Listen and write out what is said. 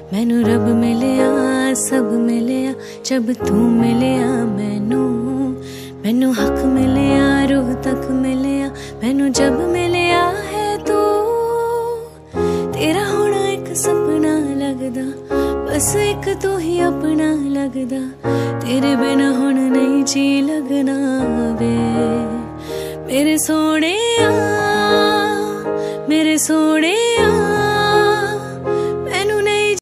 मैनू रब मिलिया सब मिलिया जब तू मिलिया मैनू हक मिलिया रूह तक मिलिया मैनू जब मिलिया है तू तेरा होना एक सपना लगदा बस एक तू ही अपना लगदा तेरे बिना हुण नहीं जी लगना वे मेरे सोने